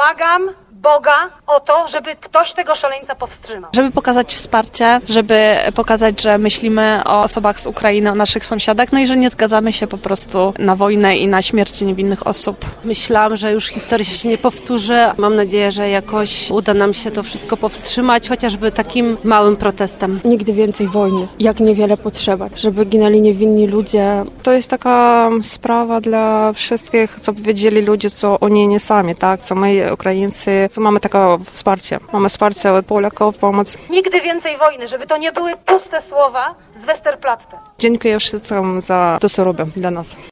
błagam Boga o to, żeby ktoś tego szaleńca powstrzymał. Żeby pokazać wsparcie, żeby pokazać, że myślimy o osobach z Ukrainy, o naszych sąsiadach, no i że nie zgadzamy się po prostu na wojnę i na śmierć niewinnych osób. Myślałam, że już historia się nie powtórzy. Mam nadzieję, że jakoś uda nam się to wszystko powstrzymać, chociażby takim małym protestem. Nigdy więcej wojny, jak niewiele potrzeba, żeby ginęli niewinni ludzie. To jest taka sprawa dla wszystkich, co wiedzieli ludzie, co oni nie sami, tak? Co my, Ukraińcy, co mamy takie wsparcie. Mamy wsparcie od Polaków, pomoc. Nigdy więcej wojny, żeby to nie były puste słowa z Westerplatte. Dziękuję wszystkim za to, co robią dla nas.